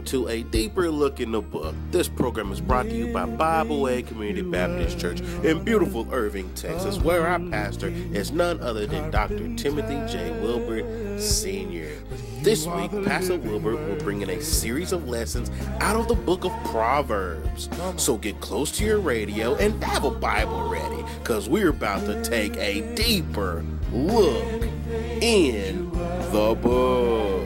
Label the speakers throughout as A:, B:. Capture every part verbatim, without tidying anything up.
A: welcome to A Deeper Look in the Book. This program is brought to you by Bible Way Community Baptist Church in beautiful Irving, Texas, where our pastor is none other than Doctor Timothy J. Wilbert, Senior This week, Pastor Wilbert will bring in a series of lessons out of the book of Proverbs. So get close to your radio and have a Bible ready, because we're about to take a deeper look in the book.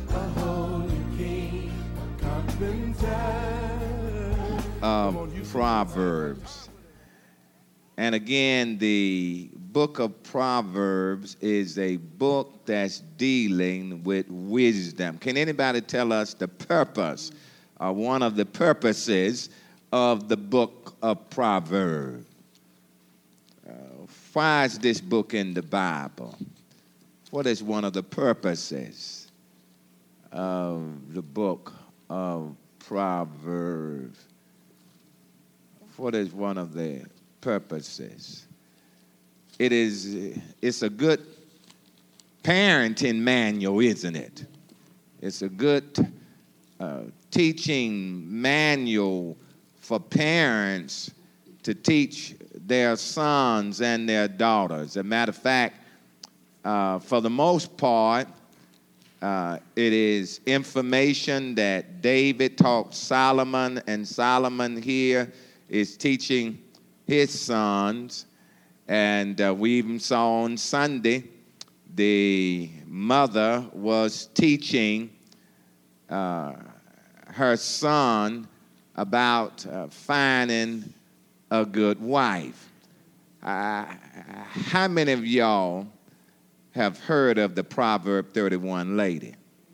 B: Of Proverbs. And again, the book of Proverbs is a book that's dealing with wisdom. Can anybody tell us the purpose, or one of the purposes of the book of Proverbs? Uh, why is this book in the Bible? What is one of the purposes of the book of Proverbs? What is one of the purposes? It is, it's a good parenting manual, isn't it? It's a good uh, teaching manual for parents to teach their sons and their daughters. As a matter of fact, uh, for the most part, uh, it is information that David taught Solomon, and Solomon here is teaching his sons. And uh, we even saw on Sunday the mother was teaching uh, her son about uh, finding a good wife. Uh, how many of y'all have heard of the Proverb thirty-one lady?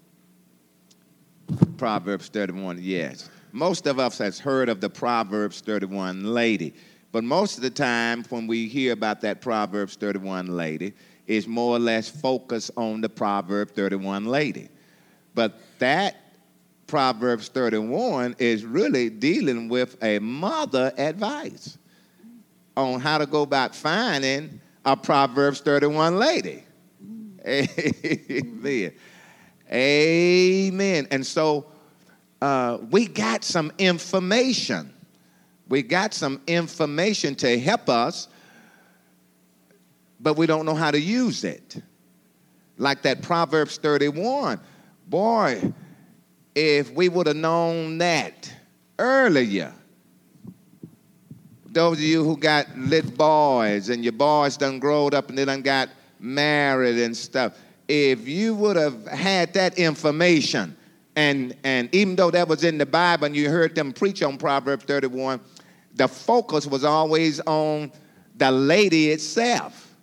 B: Proverbs thirty-one, yes. Most of us has heard of the Proverbs thirty-one lady. But most of the time when we hear about that Proverbs thirty-one lady, it's more or less focused on the Proverb thirty-one lady. But that Proverbs thirty-one is really dealing with a mother advice on how to go about finding a Proverbs thirty-one lady. Amen. Amen. And so uh, we got some information. We got some information to help us, but we don't know how to use it. Like that Proverbs thirty-one. Boy, if we would have known that earlier, those of you who got little boys and your boys done growed up and they done got married and stuff, if you would have had that information, and, and even though that was in the Bible and you heard them preach on Proverbs thirty-one, the focus was always on the lady itself,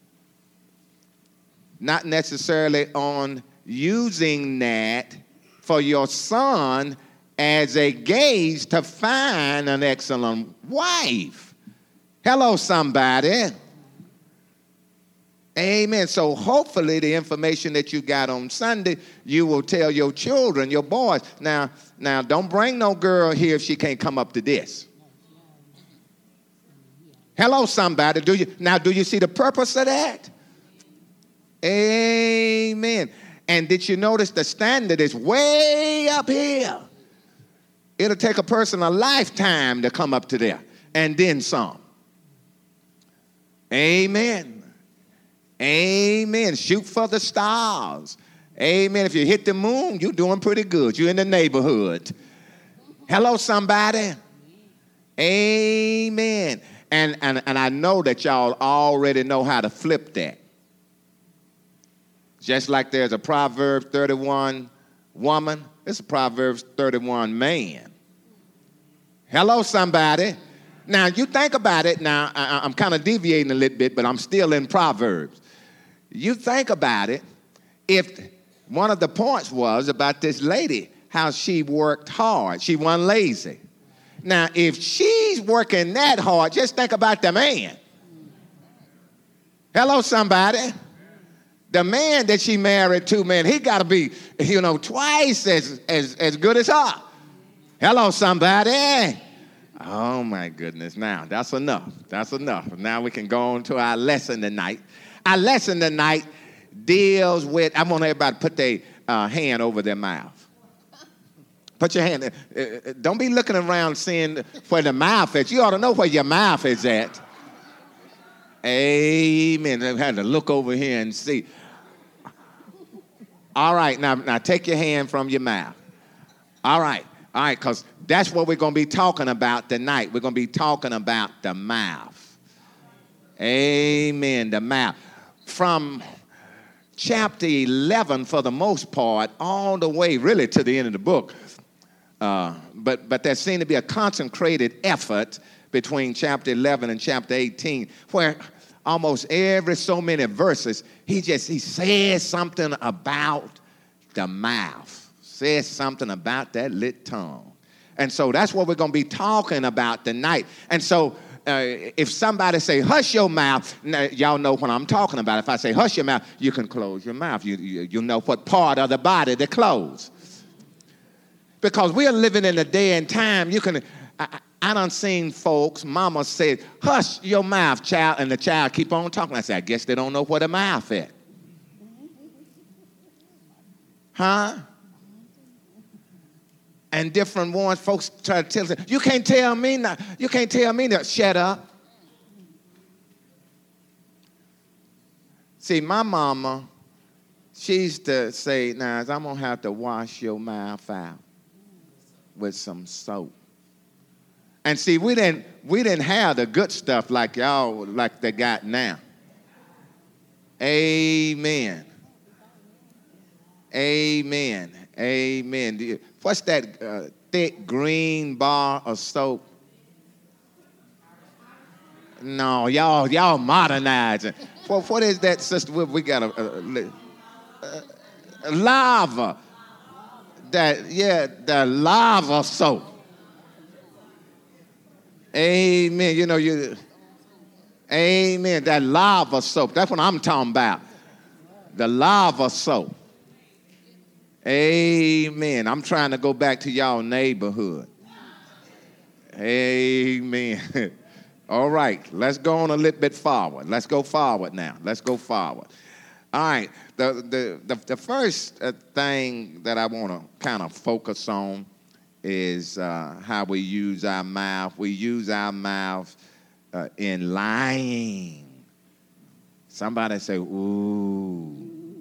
B: not necessarily on using that for your son as a gauge to find an excellent wife. Hello, somebody. Amen. So hopefully the information that you got on Sunday, you will tell your children, your boys. Now, now don't bring no girl here if she can't come up to this. Hello, somebody. Do you now? Do you see the purpose of that? Amen. And did you notice the standard is way up here? It'll take a person a lifetime to come up to there, and then some. Amen. Amen. Shoot for the stars. Amen. If you hit the moon, you're doing pretty good. You're in the neighborhood. Hello, somebody. Amen. And, and, and I know that y'all already know how to flip that. Just like there's a Proverbs thirty-one woman, it's a Proverbs thirty-one man. Hello, somebody. Now, you think about it. Now, I, I'm kind of deviating a little bit, but I'm still in Proverbs. You think about it. If one of the points was about this lady, how she worked hard. She wasn't lazy. Now, if she's working that hard, just think about the man. Hello, somebody. The man that she married to, man, he got to be, you know, twice as, as, as good as her. Hello, somebody. Oh, my goodness. Now, that's enough. That's enough. Now we can go on to our lesson tonight. Our lesson tonight deals with, I want everybody to put their uh, hand over their mouth. Put your hand there. Uh, don't be looking around seeing where the mouth is. You ought to know where your mouth is at. Amen. I had to look over here and see. All right, now, now take your hand from your mouth. All right, all right, because that's what we're going to be talking about tonight. We're going to be talking about the mouth. Amen, the mouth. From chapter eleven, for the most part, all the way really to the end of the book. Uh, but, but there seemed to be a concentrated effort between chapter eleven and chapter eighteen, where almost every so many verses, he just, he says something about the mouth, says something about that lit tongue. And so that's what we're going to be talking about tonight. And so uh, if somebody say, hush your mouth, now, y'all know what I'm talking about. If I say, hush your mouth, you can close your mouth. You, you, you know what part of the body to close. Because we are living in a day and time, you can, I, I done seen folks, mama said, hush your mouth, child, and the child keep on talking. I said, I guess they don't know what a mouth is. Huh? And different ones, folks try to tell us, you can't tell me now, you can't tell me that, shut up. See, my mama, she used to say, now, I'm going to have to wash your mouth out with some soap. And see, we didn't we didn't have the good stuff like y'all like they got now. Amen. Amen. Amen. What's that uh, thick green bar of soap? No, y'all y'all modernizing. What what is that, sister? We got a, a, a, a lava. That yeah, the lava soap. Amen. You know, you, amen. That lava soap. That's what I'm talking about. The lava soap. Amen. I'm trying to go back to y'all neighborhood. Amen. All right. Let's go on a little bit forward. Let's go forward now. Let's go forward. All right. The, the, the, the first uh, thing that I want to kind of focus on is uh, how we use our mouth. We use our mouth uh, in lying. Somebody say, ooh,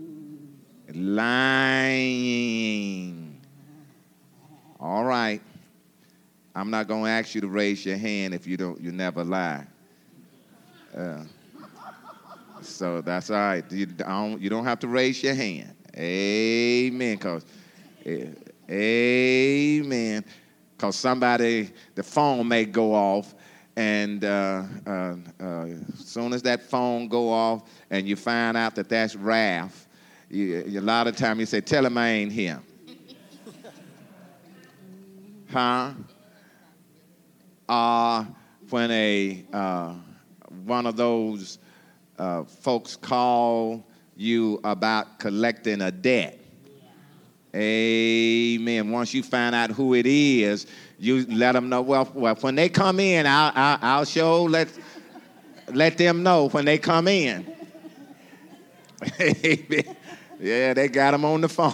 B: lying. All right. I'm not going to ask you to raise your hand if you don't, you never lie. Uh, so that's all right. You don't, you don't have to raise your hand. Amen. Because... Uh, Amen. Because somebody, the phone may go off, and uh, uh, uh, as soon as that phone go off and you find out that that's Ralph, you, a lot of time you say, tell him I ain't here. Huh? Uh, when a uh, one of those uh, folks call you about collecting a debt. Amen. Once you find out who it is, you let them know. Well, well when they come in, I'll, I'll, I'll show let let them know when they come in. Amen. Yeah, they got them on the phone.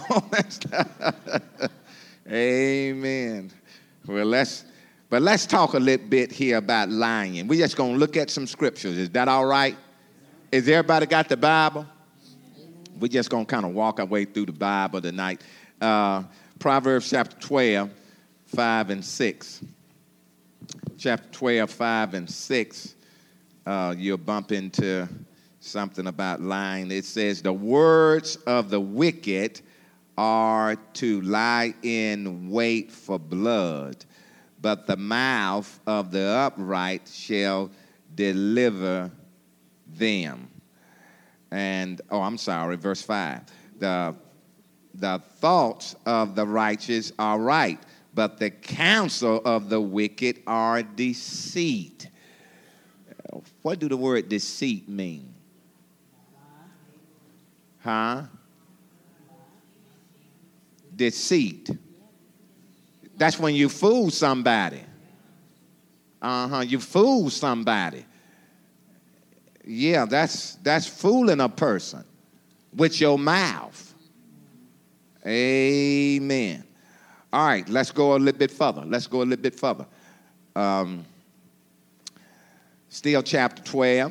B: Amen. Well, let's but let's talk a little bit here about lying. We're just gonna look at some scriptures. Is that all right? Is everybody got the Bible? We're just gonna kind of walk our way through the Bible tonight. Uh, Proverbs chapter twelve, five and six. Chapter twelve, five and six. Uh, you'll bump into something about lying. It says, the words of the wicked are to lie in wait for blood, but the mouth of the upright shall deliver them. And, oh, I'm sorry, verse five. The, the thoughts of the righteous are right, but the counsel of the wicked are deceit. What do the word deceit mean? Huh? Deceit. That's when you fool somebody. Uh-huh, you fool somebody. Yeah, that's that's fooling a person with your mouth. Amen. All right, let's go a little bit further. Let's go a little bit further. Um, still chapter twelve,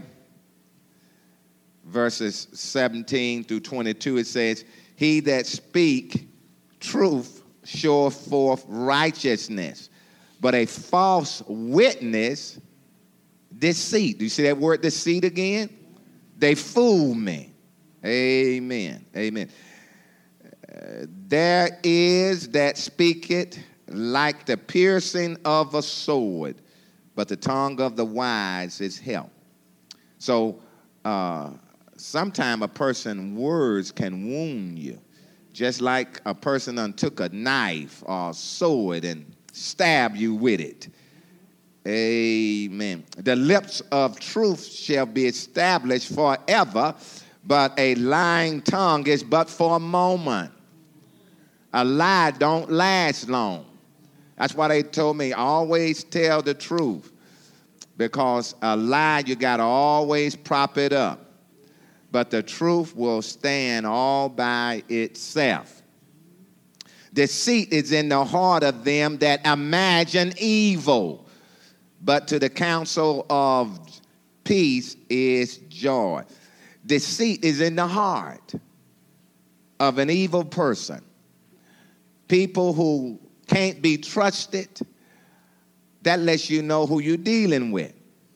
B: verses seventeen through twenty-two, it says, he that speak truth showeth forth righteousness, but a false witness deceit. Do you see that word deceit again? They fool me. Amen. Amen. Uh, there is that speaketh like the piercing of a sword, but the tongue of the wise is health. So uh, sometimes a person's words can wound you, just like a person done took a knife or a sword and stab you with it. Amen. The lips of truth shall be established forever, but a lying tongue is but for a moment. A lie don't last long. That's why they told me always tell the truth, because a lie you got to always prop it up. But the truth will stand all by itself. Deceit is in the heart of them that imagine evil, but to the counsel of peace is joy. Deceit is in the heart of an evil person. People who can't be trusted, that lets you know who you're dealing with.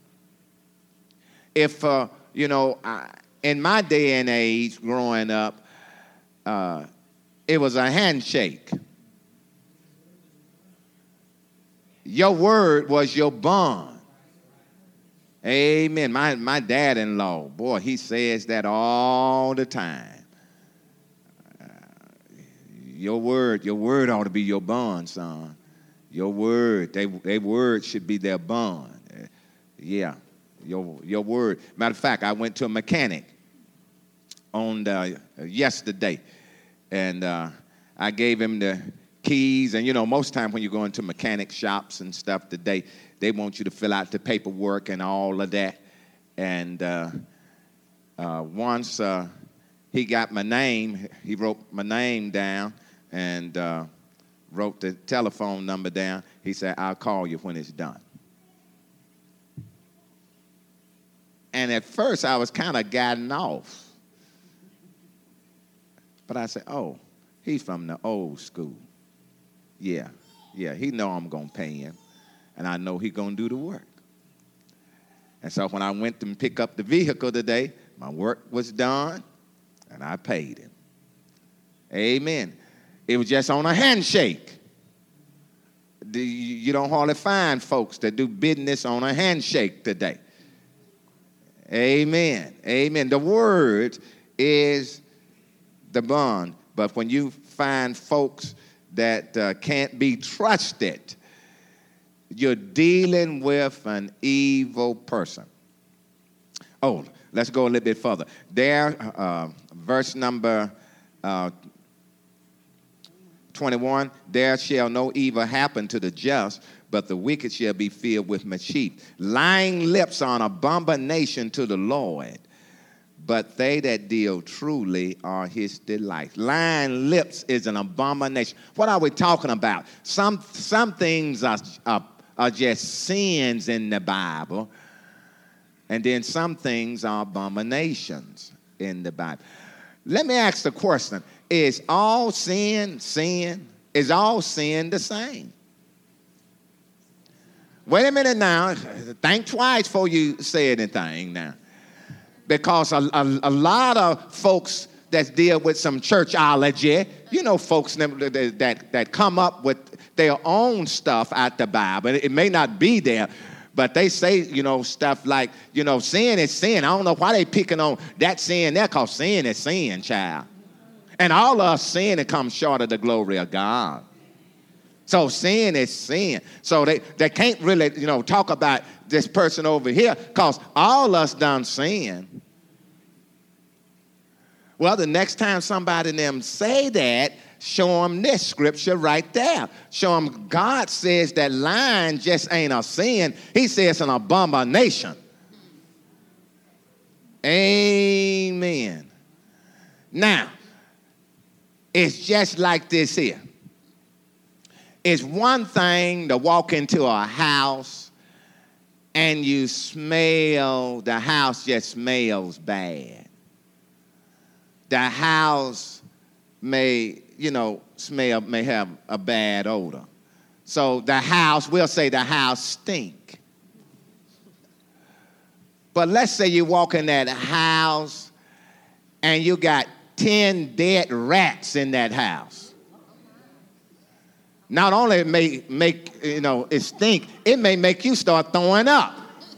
B: If, uh, you know, I, in my day and age growing up, uh, it was a handshake. Your word was your bond. Amen. My, my dad-in-law, boy, he says that all the time. Uh, your word, your word ought to be your bond, son. Your word, they, their word should be their bond. Uh, yeah, your, your word. Matter of fact, I went to a mechanic on the, uh, yesterday, and uh, I gave him the keys. And, you know, most times when you go into mechanic shops and stuff today, they want you to fill out the paperwork and all of that. And uh, uh, once uh, he got my name, he wrote my name down and uh, wrote the telephone number down. He said, I'll call you when it's done. And at first, I was kind of gotten off. But I said, oh, he's from the old school. Yeah, yeah, he know I'm going to pay him. And I know he's going to do the work. And so when I went to pick up the vehicle today, my work was done, and I paid him. Amen. It was just on a handshake. You don't hardly find folks that do business on a handshake today. Amen. Amen. The word is the bond. But when you find folks that uh, can't be trusted, you're dealing with an evil person. Oh, let's go a little bit further. There, uh, verse number uh, twenty-one, there shall no evil happen to the just, but the wicked shall be filled with mischief. Lying lips are an abomination to the Lord, but they that deal truly are his delight. Lying lips is an abomination. What are we talking about? Some, some things are, are, are just sins in the Bible, and then some things are abominations in the Bible. Let me ask the question, is all sin sin? Is all sin the same? Wait a minute now. Think twice before you say anything now. Because a, a, a lot of folks that deal with some churchology, you know, folks that, that, that come up with their own stuff out the Bible. It may not be there, but they say, you know, stuff like, you know, sin is sin. I don't know why they picking on that sin there, because sin is sin, child. And all of us sin and come short of the glory of God. So sin is sin. So they, they can't really, you know, talk about this person over here, because all us done sin. Well, the next time somebody them say that, show them this scripture right there. Show them God says that lying just ain't a sin. He says it's an abomination. Amen. Now, it's just like this here. It's one thing to walk into a house and you smell, the house just smells bad. The house may, you know, smell, may have a bad odor. So the house, we'll say the house stink. But let's say you walk in that house and you got ten dead rats in that house. Not only it may make, you know, it stink, it may make you start throwing up.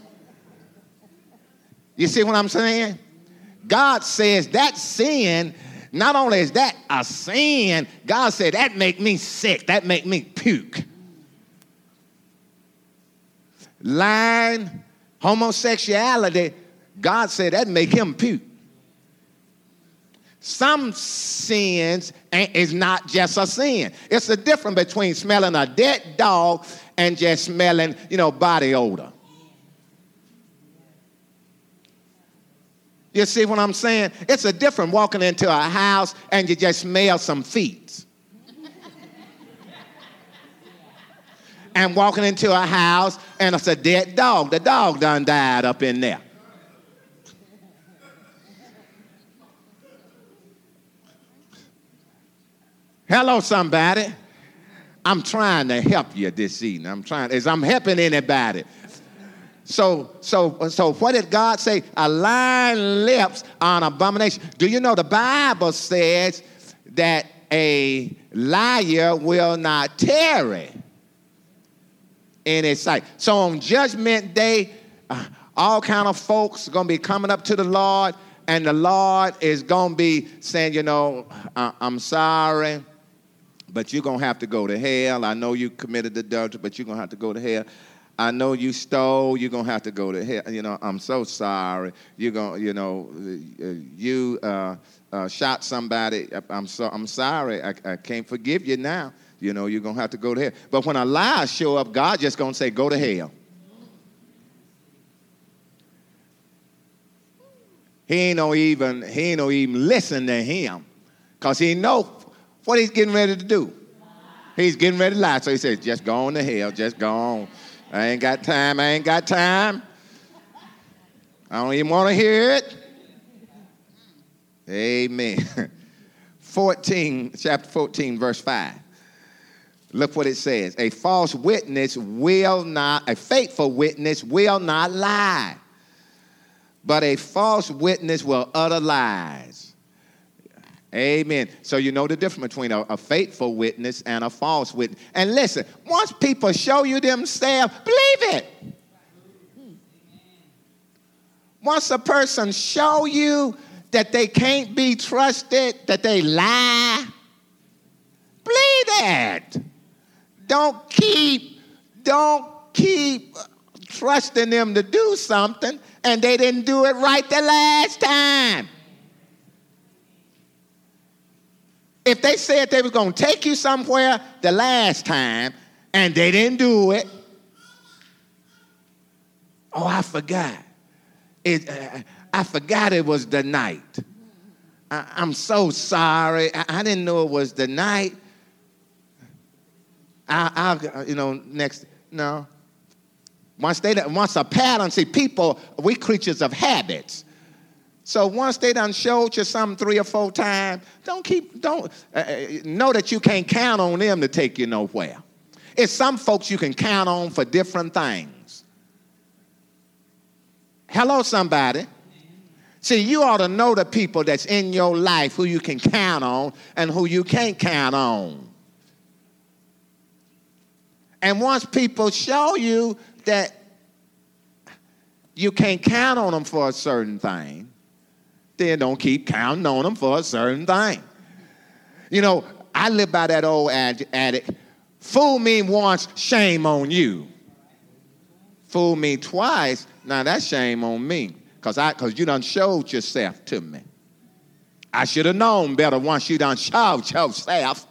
B: You see what I'm saying? God says that sin, not only is that a sin, God said that make me sick, that make me puke. Lying, homosexuality, God said that make him puke. Some sins is not just a sin. It's the difference between smelling a dead dog and just smelling, you know, body odor. You see what I'm saying? It's a difference walking into a house and you just smell some feet. And walking into a house and it's a dead dog. The dog done died up in there. Hello, somebody. I'm trying to help you this evening. I'm trying, as I'm helping anybody. So, so, so what did God say? A lying lips are an abomination. Do you know the Bible says that a liar will not tarry in his sight? So on Judgment Day, uh, all kind of folks are going to be coming up to the Lord, and the Lord is going to be saying, you know, uh, I'm sorry, but you're going to have to go to hell. I know you committed adultery, but you're going to have to go to hell. I know you stole, you're going to have to go to hell. You know, I'm so sorry. You're going to, you know, you uh, uh, shot somebody. I'm so, I'm sorry. I, I can't forgive you now. You know, you're going to have to go to hell. But when a liar show up, God just going to say, go to hell. He ain't no even, he ain't no even listen to him, because he know what he's getting ready to do. He's getting ready to lie. So he says, just go on to hell. Just go on. I ain't got time. I ain't got time. I don't even want to hear it. Amen. fourteen, chapter fourteen, verse five. Look what it says. A false witness will not, a faithful witness will not lie, but a false witness will utter lies. Amen. So you know the difference between a, a faithful witness and a false witness. And listen, once people show you themselves, believe it. Once a person show you that they can't be trusted, that they lie, believe that. Don't keep, don't keep trusting them to do something and they didn't do it right the last time. If they said they was going to take you somewhere the last time and they didn't do it, oh, I forgot. It, uh, I forgot it was the night. I, I'm so sorry. I, I didn't know it was the night. I, I'll, you know, next, no. Once they, once a pattern, see, people, we creatures of habits. So once they done showed you something three or four times, don't keep, don't, uh, know that you can't count on them to take you nowhere. It's some folks you can count on for different things. Hello, somebody. See, you ought to know the people that's in your life who you can count on and who you can't count on. And once people show you that you can't count on them for a certain thing, then don't keep counting on them for a certain thing. You know, I live by that old adage, fool me once, shame on you. Fool me twice, now that's shame on me, because I, because you done showed yourself to me. I should have known better once you done showed yourself.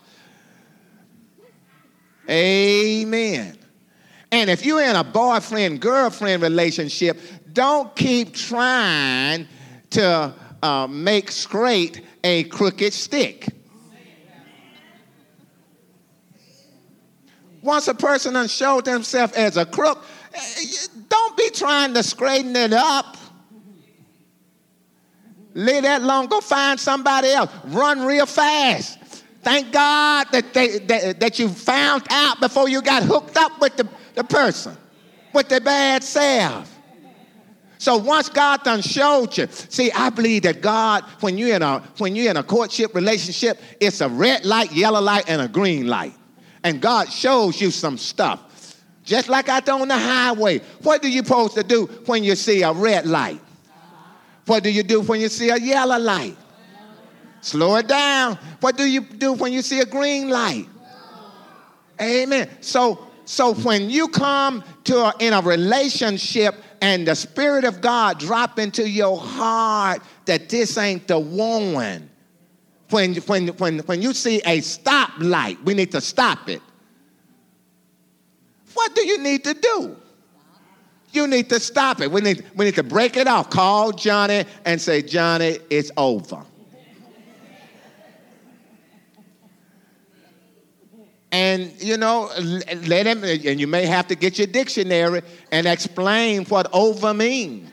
B: Amen. And if you're in a boyfriend-girlfriend relationship, don't keep trying to uh, make straight a crooked stick. Once a person done showed themselves as a crook, don't be trying to straighten it up. Leave that alone. Go find somebody else. Run real fast. Thank God that, they, that, that you found out before you got hooked up with the, the person, with the bad self. So once God done showed you, see, I believe that God, when you're in a when you're in a courtship relationship, it's a red light, yellow light, and a green light. And God shows you some stuff. Just like out there on the highway. What do you supposed to do when you see a red light? What do you do when you see a yellow light? Slow it down. What do you do when you see a green light? Amen. So, so when you come to a, in a relationship and the Spirit of God drop into your heart that this ain't the one. When, when, when, when you see a stoplight, we need to stop it. What do you need to do? You need to stop it. We need, we need to break it off. Call Johnny and say, Johnny, it's over. And, you know, let him, and you may have to get your dictionary and explain what over means.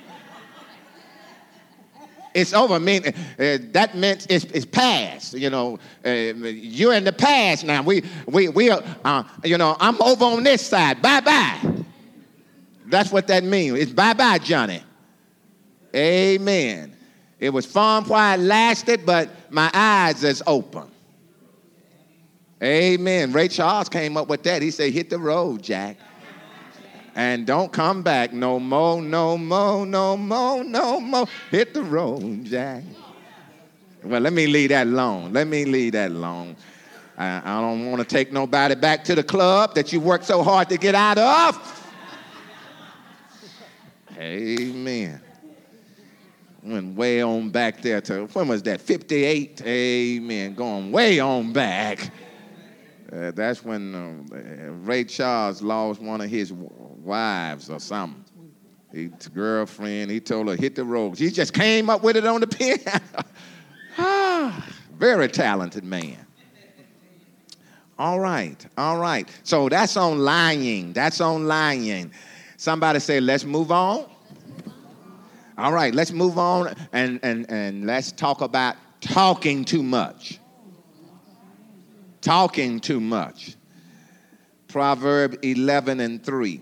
B: It's over. Mean, uh, that meant it's, it's past. You know, uh, you're in the past now. We, we, we are, uh, you know, I'm over on this side. Bye-bye. That's what that means. It's bye-bye, Johnny. Amen. It was fun while it lasted, but my eyes is open. Amen. Ray Charles came up with that. He said, hit the road, Jack. And don't come back no more, no more, no more, no more. Hit the road, Jack. Well, let me leave that alone. Let me leave that alone. I, I don't want to take nobody back to the club that you worked so hard to get out of. Amen. Went way on back there to, when was that, fifty-eight? Amen. Going way on back. Uh, that's when uh, Ray Charles lost one of his wives or something. His girlfriend, he told her, hit the road. She just came up with it on the piano. ah, very talented man. All right, all right. So that's on lying. That's on lying. Somebody say, let's move on. All right, let's move on and, and, and let's talk about talking too much. Talking too much. Proverbs eleven and three.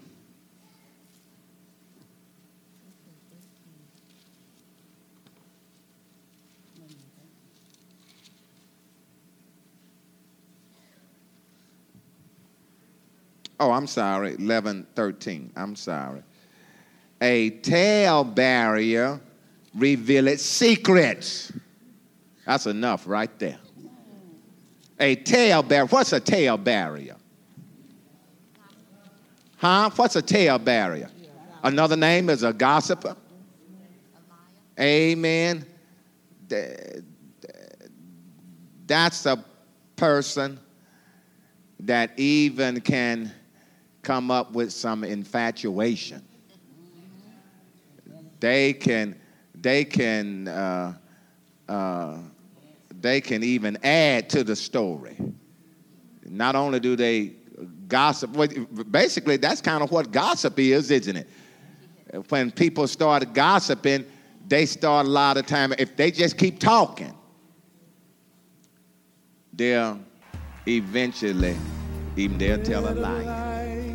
B: Oh, I'm sorry, eleven thirteen. I'm sorry. A tale barrier revealeth secrets. That's enough right there. A tale barrier. What's a tale barrier? Huh? What's a tale barrier? Another name is a gossiper. Amen. That's a person that even can come up with some infatuation. They can, they can, uh, uh, they can even add to the story. Not only do they gossip, basically that's kind of what gossip is, isn't it? When people start gossiping, they start a lot of time, if they just keep talking, they'll eventually, even they'll tell a lie.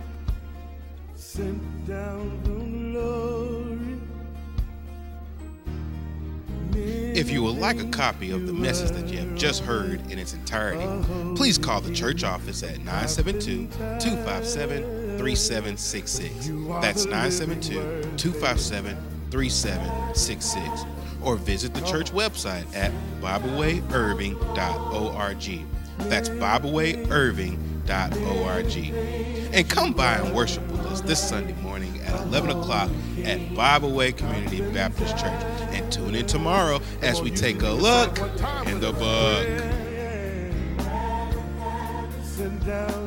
A: If you would like a copy of the message that you have just heard in its entirety, please call the church office at nine seven two, two five seven, three seven six six. That's nine seven two, two five seven, three seven six six. Or visit the church website at bible way irving dot org. That's bible way irving dot org. And come by and worship with us this Sunday morning at eleven o'clock at Bible Way Community Baptist Church. And tune in tomorrow as we take a look in the book.